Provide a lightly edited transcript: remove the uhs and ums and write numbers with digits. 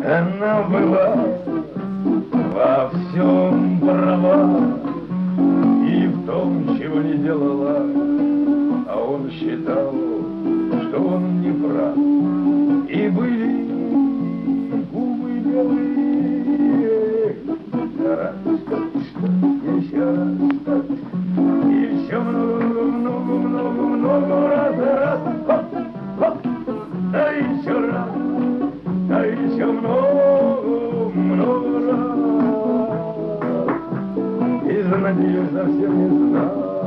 Она была во всем права, и в том, чего не делала, а он считал, что он не прав. И были губы белые, раз, еще раз, еще много раз, хоп, хоп, да еще раз, да еще много раз. И занадеюсь совсем не знаю.